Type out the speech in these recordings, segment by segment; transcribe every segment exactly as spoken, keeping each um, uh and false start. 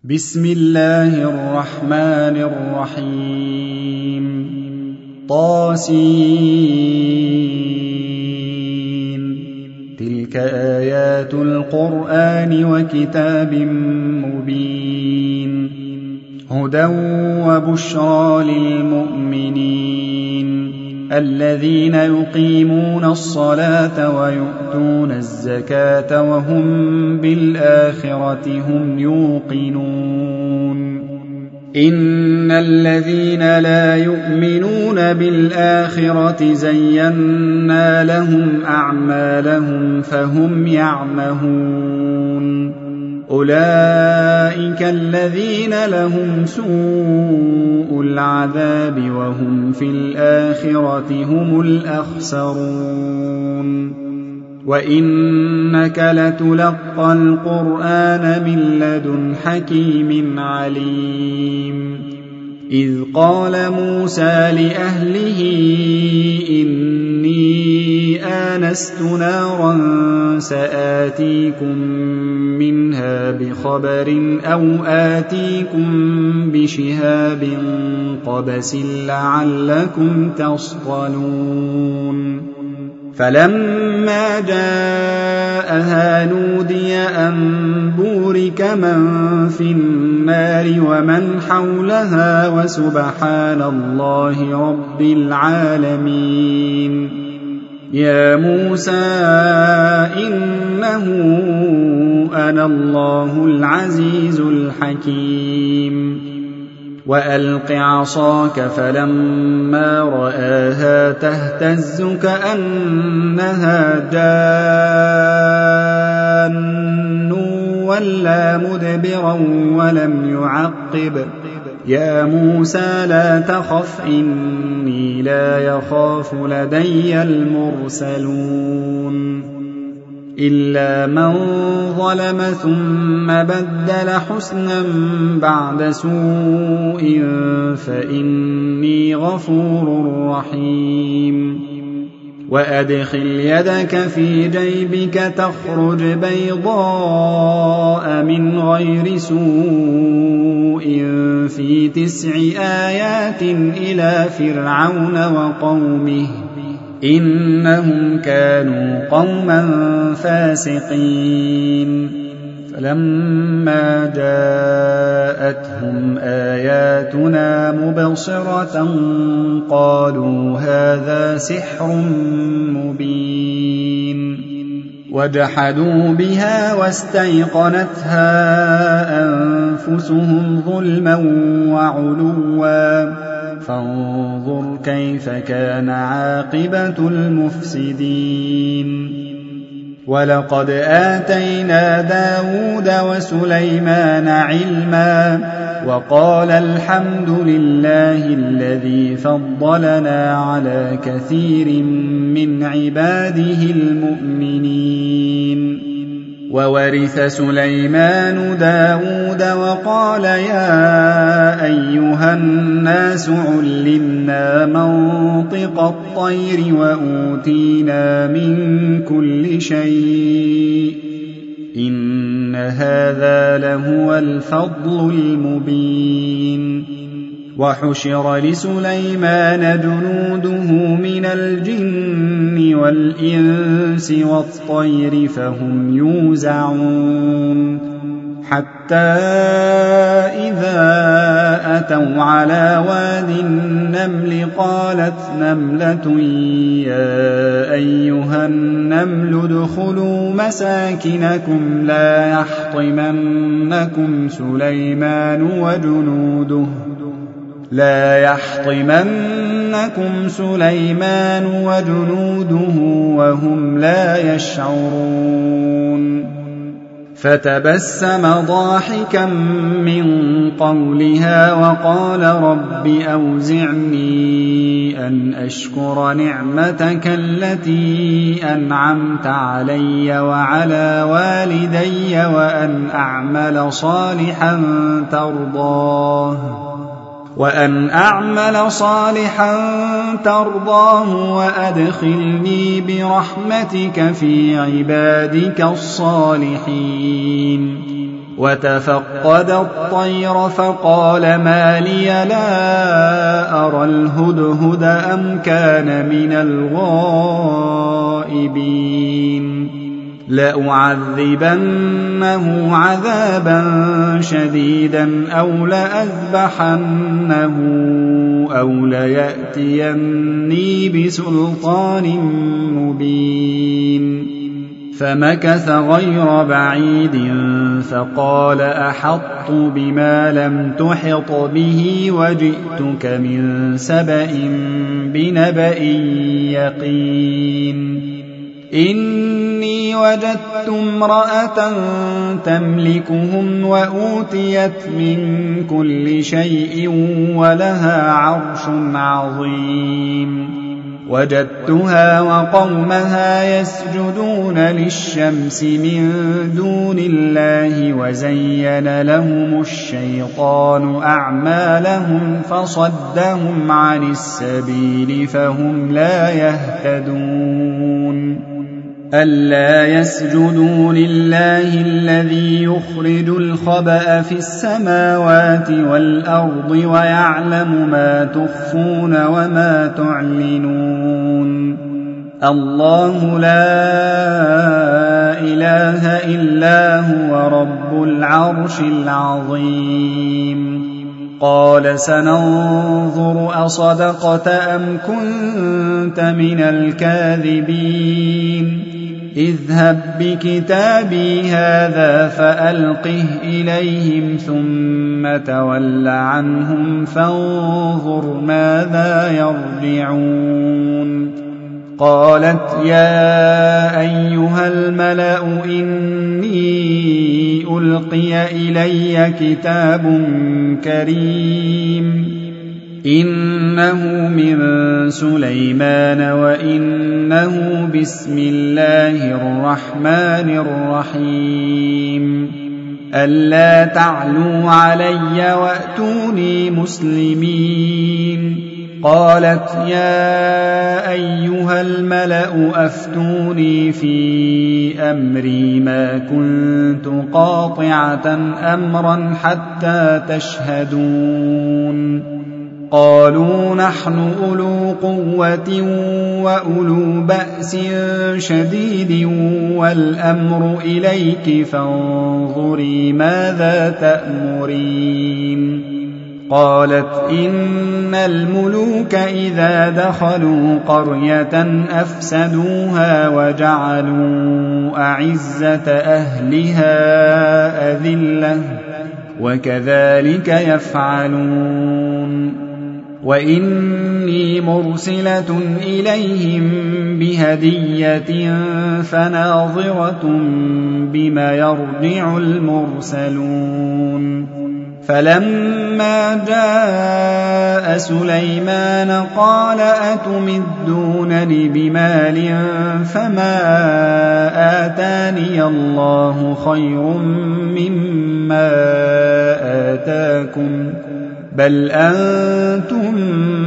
بسم الله الرحمن الرحيم طاسين تلك آيات القرآن وكتاب مبين هدى وبشرى للمؤمنين الذين يقيمون الصلاة ويؤتون الزكاة وهم بالآخرة هم يوقنون إن الذين لا يؤمنون بالآخرة زينا لهم أعمالهم فهم يعمهون أولئك الذين لهم سوء العذاب وهم في الآخرة هم الأخسرون وإنك لتلقى القرآن من لدن حكيم عليم إذ قال موسى لأهله إني آنست نارا سآتيكم منها بخبر أو آتيكم بشهاب قبس لعلكم تصطلون فلما جاءها نودي أن بورك من في النار ومن حولها وسبحان الله رب العالمين يا موسى إنه أنا الله العزيز الحكيم وألق عصاك فلما رآها تهتز كأنها جان ولا مدبرا ولم يعقب يا موسى لا تخف إني لا يخاف لدي المرسلون إلا من ظلم ثم بدل حسنا بعد سوء فإني غفور رحيم وأدخل يدك في جيبك تخرج بيضاء من غير سوء في تسع آيات إلى فرعون وقومه إنهم كانوا قوما فاسقين فلما جاءتهم آياتنا مبصرة قالوا هذا سحر مبين وجحدوا بها واستيقنتها أنفسهم ظلما وعلوا فانظر كيف كان عاقبة المفسدين ولقد آتينا داود وسليمان علما وقال الحمد لله الذي فضلنا على كثير من عباده المؤمنين وورث سليمان داود وقال يا أيها الناس علمنا منطق الطير وأوتينا من كل شيء إن هذا لهو الفضل المبين وحشر لسليمان جنوده من الجن والإنس والطير فهم يوزعون حتى إذا أتوا على واد النمل قالت نملة يا أيها النمل ادخلوا مساكنكم لا يحطمنكم سليمان وجنوده لا يحطمنكم سليمان وجنوده وهم لا يشعرون فتبسم ضاحكا من قولها وقال رب أوزعني أن أشكر نعمتك التي أنعمت علي وعلى والدي وأن أعمل صالحا ترضاه وأن أعمل صالحا ترضاه وأدخلني برحمتك في عبادك الصالحين وتفقد الطير فقال ما لي لا أرى الهدهد أم كان من الغائبين لأعذبنه عذابا شديدا أو لأذبحنه أو ليأتيني بسلطان مبين فمكث غير بعيد فقال أحطت بما لم تحط به وجئتك من سبأ بنبأ يقين إني وجدت امرأة تملكهم وأوتيت من كل شيء ولها عرش عظيم وجدتها وقومها يسجدون للشمس من دون الله وزين لهم الشيطان أعمالهم فصدهم عن السبيل فهم لا يهتدون ألا يسجدوا لله الذي يخرج الخبأ في السماوات والأرض ويعلم ما تخفون وما تعلنون الله لا إله إلا هو رب العرش العظيم قال سننظر أصدقت أم كنت من الكاذبين اذهب بكتابي هذا فألقه إليهم ثم تول عنهم فانظر ماذا يرجعون قالت يا أيها الملأ إني ألقي إلي كتاب كريم إنه من سليمان وإنه بسم الله الرحمن الرحيم ألا تعلوا علي وأتوني مسلمين قالت يا أيها الملأ أفتوني في أمري ما كنت قاطعة أمرا حتى تشهدون قالوا نحن أولو قوة وأولو بأس شديد والأمر إليك فانظري ماذا تأمرين قالت إن الملوك إذا دخلوا قرية أفسدوها وجعلوا أعزة أهلها أذلة وكذلك يفعلون وإني مرسلة إليهم بهدية فناظرة بما يرجع المرسلون فلما جاء سليمان قال أتمدونني بمال فما آتاني الله خير مما آتاكم بل أنتم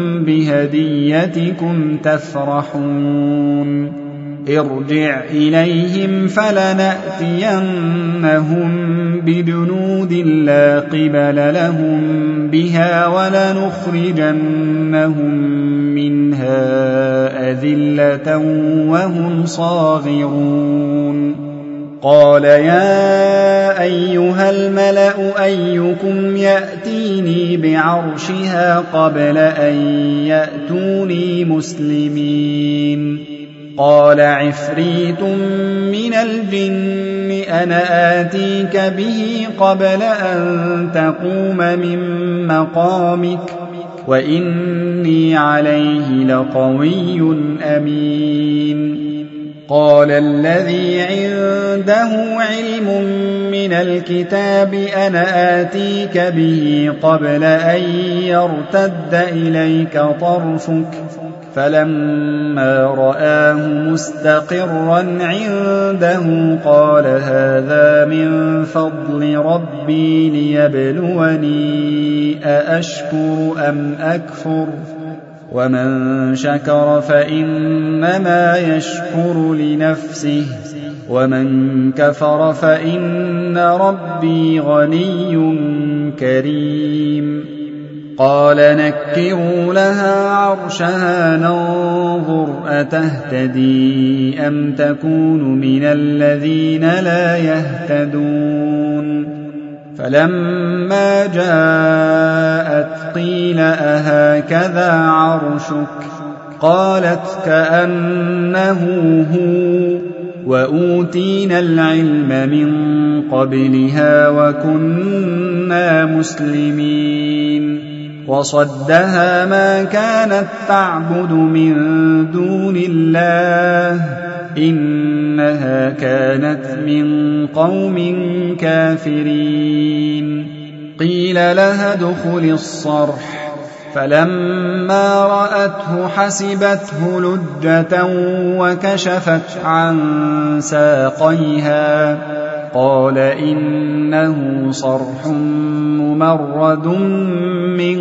بهديتكم تفرحون ارجع إليهم فلنأتينهم بجنود لا قبل لهم بها ولنخرجنهم منها أذلة وهم صاغرون قال يا أيها الملأ أيكم يأتيني بعرشها قبل أن يأتوني مسلمين قال عفريت من الجن أنا آتيك به قبل أن تقوم من مقامك وإني عليه لقوي أمين قال الذي عنده علم من الكتاب أنا آتيك به قبل أن يرتد إليك طرفك فلما رآه مستقرا عنده قال هذا من فضل ربي ليبلوني أأشكر أم أكفر ومن شكر فإنما يشكر لنفسه ومن كفر فإن ربي غني كريم قال نكروا لها عرشها ننظر أتهتدي أم تكون من الذين لا يهتدون فلما جاءت قيل أهكذا عرشك قالت كأنه هو وأوتينا العلم من قبلها وكنا مسلمين وصدها ما كانت تعبد من دون الله إنها كانت من قوم كافرين قيل لها ادخل الصرح فلما رأته حسبته لجة وكشفت عن ساقيها قال إنه صرح ممرد من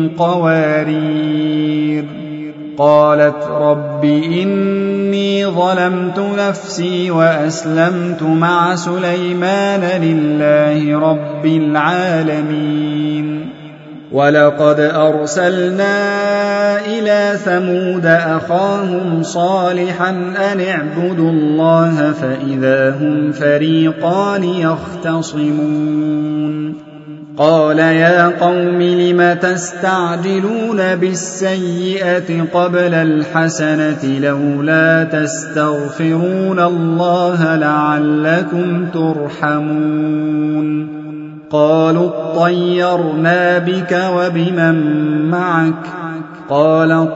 قوارير قالت رب إني ظلمت نفسي وأسلمت مع سليمان لله رب العالمين ولقد أرسلنا إلى ثمود أخاهم صالحا أن اعبدوا الله فإذا هم فريقان يختصمون قال يا قوم لم تستعجلون بالسيئة قبل الحسنة لولا تستغفرون الله لعلكم ترحمون قالوا اطيرنا بك وبمن معك قال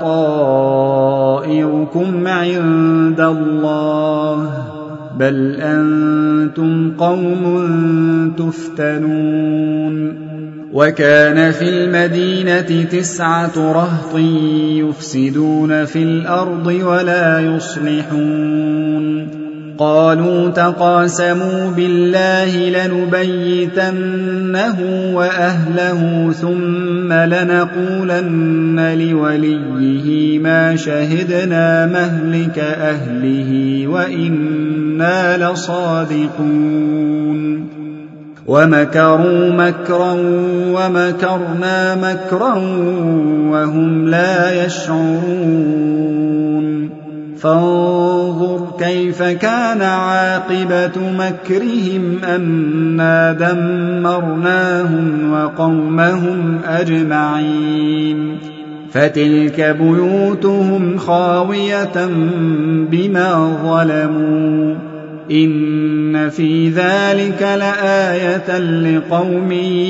طائركم عند الله بل أنتم قوم تفتنون وكان في المدينة تسعة رهط يفسدون في الأرض ولا يصلحون قالوا تقاسموا بالله لنبيتنه وأهله ثم لنقولن لوليه ما شهدنا مهلك أهله وإنا لصادقون ومكروا مكرا ومكرنا مكرا وهم لا يشعرون فانظر كيف كان عاقبة مكرهم أنا دمرناهم وقومهم أجمعين فتلك بيوتهم خاوية بما ظلموا إن في ذلك لآية لقوم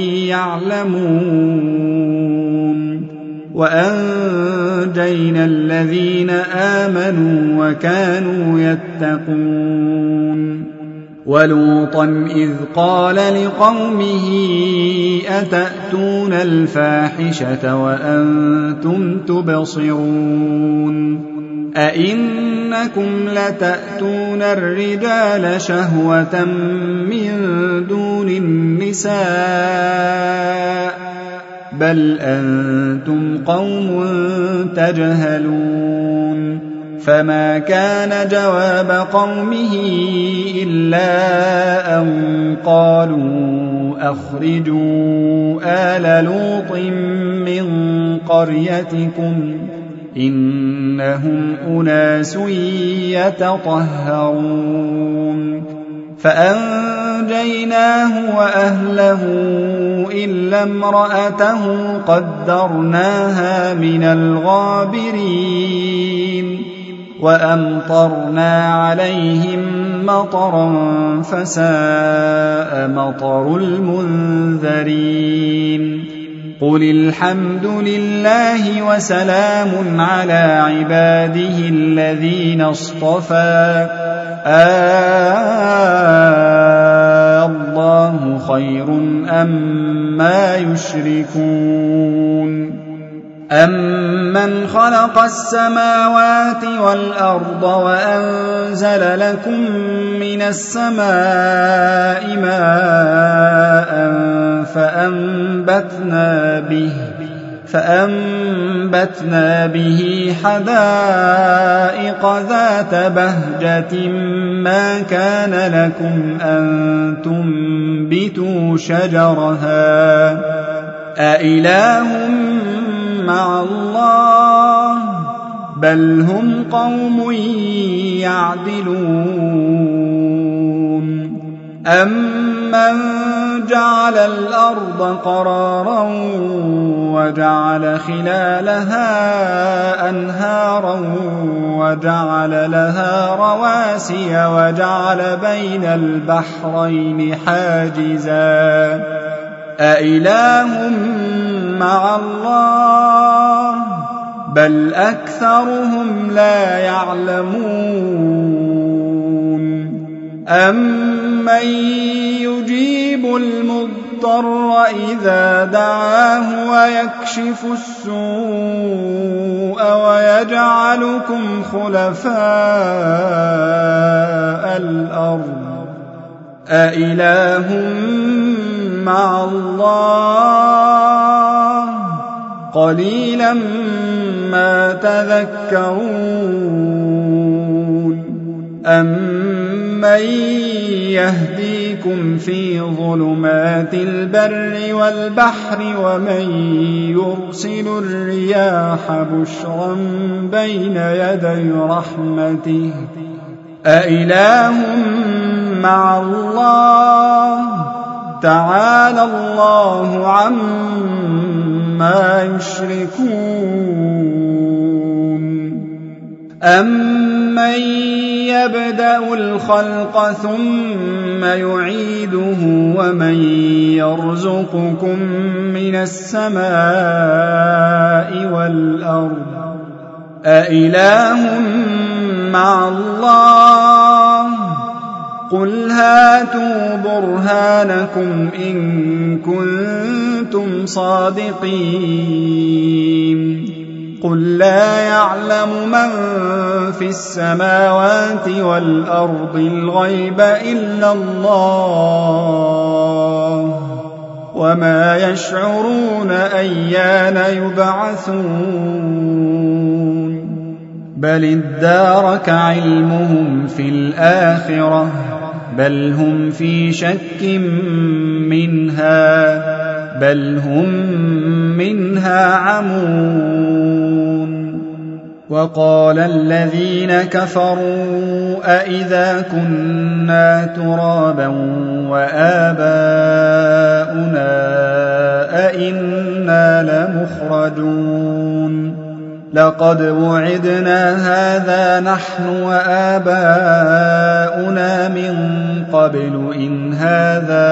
يعلمون وأنجينا الذين آمنوا وكانوا يتقون ولوطا إذ قال لقومه أتأتون الفاحشة وأنتم تبصرون أئنكم لتأتون الرجال شهوة من دون النساء بل أنتم قوم تجهلون فما كان جواب قومه إلا أن قالوا أخرجوا آل لوط من قريتكم إنهم أناس يتطهرون فأنجيناه وأهله إلا امرأته قدرناها من الغابرين وأمطرنا عليهم مطرا فساء مطر المنذرين قل الحمد لله وسلام على عباده الذين اصطفى آه الله خير أما يشركون أمن خلق السماوات والأرض وأنزل لكم من السماء ماء فأنبتنا به فأنبتنا به حدائق ذات بهجة ما كان لكم أن تنبتوا شجرها أإله مع الله بل هم قوم يعدلون أمن جعل الأرض قرارا وجعل خلالها أنهارا وجعل لها رواسي وجعل بين البحرين حاجزا أإله مع الله بل أكثرهم لا يعلمون أمن يجيب المضطر إذا دعاه ويكشف السوء ويجعلكم خلفاء الأرض أإله مع الله قليلا ما تذكرون أمن يهديكم في ظلمات البر والبحر ومن يرسل الرياح بشرا بين يدي رحمته أإله مع الله تعالى الله عما يشركون أمن يبدأ الخلق ثم يعيده ومن يرزقكم من السماء والأرض أإله مع الله قل هاتوا برهانكم إن كنتم صادقين قل لا يعلم من في السماوات والأرض الغيب إلا الله وما يشعرون أيان يبعثون بل ادارك علمهم في الآخرة بل هم في شك منها بل هم منها عمون وقال الذين كفروا أئذا كنا ترابا وآباؤنا أئنا لمخرجون لقد وعدنا هذا نحن وآباؤنا من قبل إن هذا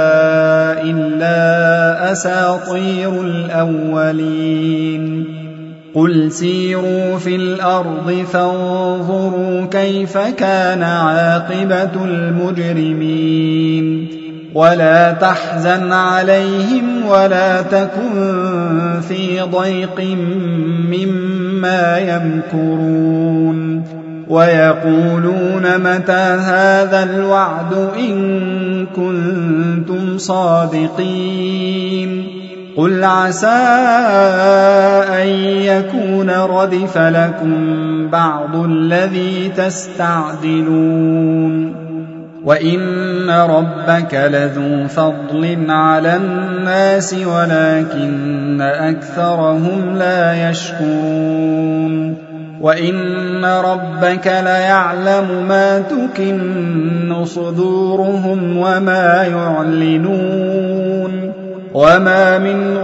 إلا أساطير الأولين قل سيروا في الأرض فانظروا كيف كان عاقبة المجرمين ولا تحزن عليهم ولا تكن في ضيق مما يمكرون ويقولون متى هذا الوعد إن كنتم صادقين قل عسى أن يكون ردف لكم بعض الذي تستعجلون وإن ربك لذو فضل على الناس ولكن أكثرهم لا يشكرون وإن ربك ليعلم ما تكن صدورهم وما يعلنون وما من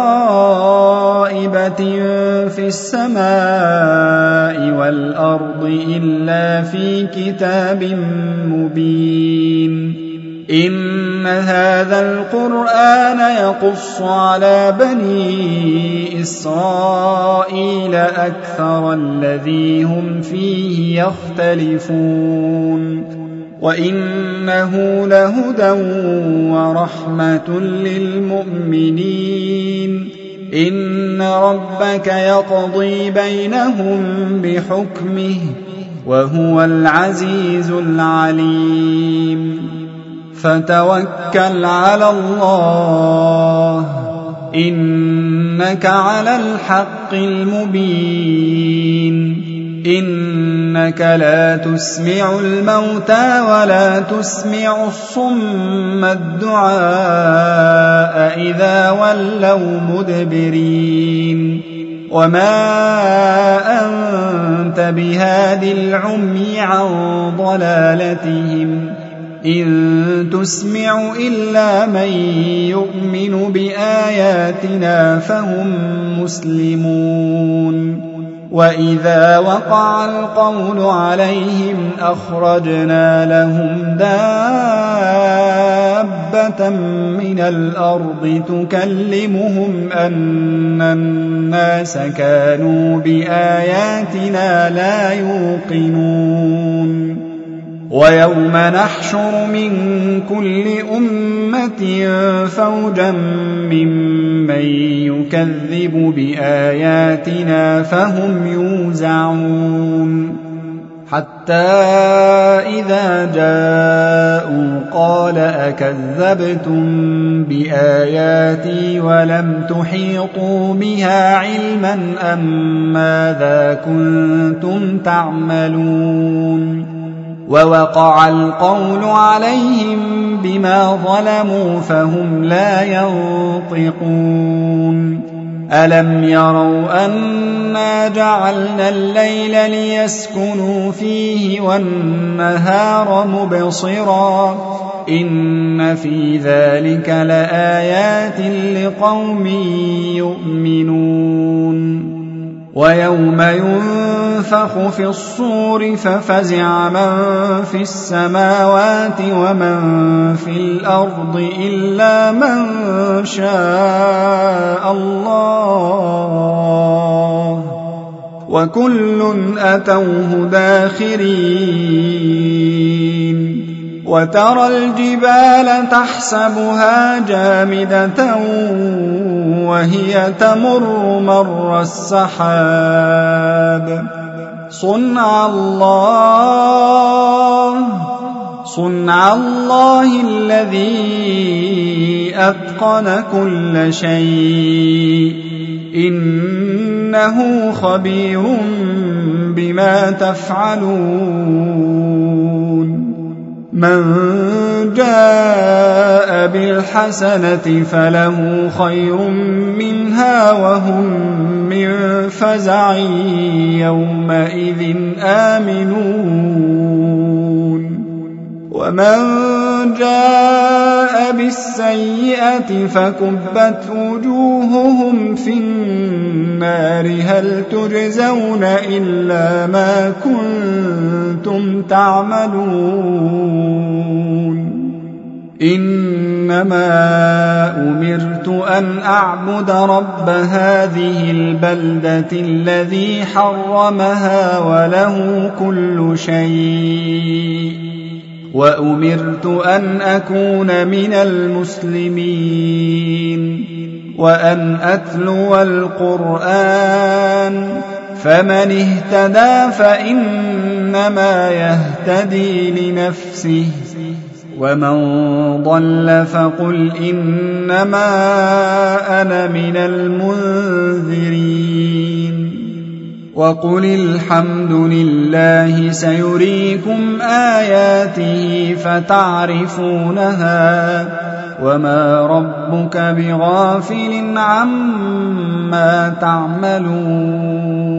غائبة في السماء والأرض إلا في كتاب مبين إن هذا القرآن يقص على بني إسرائيل أكثر الذي هم فيه يختلفون وإنه لهدى ورحمة للمؤمنين إن ربك يقضي بينهم بحكمه وهو العزيز العليم فتوكل على الله إن إنك على الحق المبين إنك لا تسمع الموتى ولا تسمع الصم الدعاء إذا ولوا مدبرين وما أنت بهاد العمي عن ضلالتهم إن تسمع إلا من يؤمن بآياتنا فهم مسلمون وإذا وقع القول عليهم أخرجنا لهم دابة من الأرض تكلمهم أن الناس كانوا بآياتنا لا يوقنون ويوم نحشر من كل أمة فوجا ممن يكذب بآياتنا فهم يوزعون حتى إذا جاءوا قال أكذبتم بآياتي ولم تحيطوا بها علما أم ماذا كنتم تعملون ووقع القول عليهم بما ظلموا فهم لا ينطقون ألم يروا أنا جعلنا الليل ليسكنوا فيه والنهار مبصرا إن في ذلك لآيات لقوم يؤمنون ويوم ينفخ في الصور ففزع من في السماوات ومن في الأرض إلا من شاء الله وكل أتوه داخرين وترى الجبال تحسبها جامدة وهي تمر مر السحاب صنع الله صنع الله الذي أتقن كل شيء إنه خبير بما تفعلون من جاء بالحسنة فله خير منها وهم من فزع يومئذ آمنون ومن جاء بالسيئة فكبت وجوههم في النار هل تجزون إلا ما كنتم تعملون إنما أمرت أن أعبد رب هذه البلدة الذي حرمها وله كل شيء وأمرت أن أكون من المسلمين وأن أتلو القرآن فمن اهتدى فإنما يهتدي لنفسه ومن ضل فقل إنما أنا من المنذرين وقل الحمد لله سيريكم آياته فتعرفونها وما ربك بغافل عما تعملون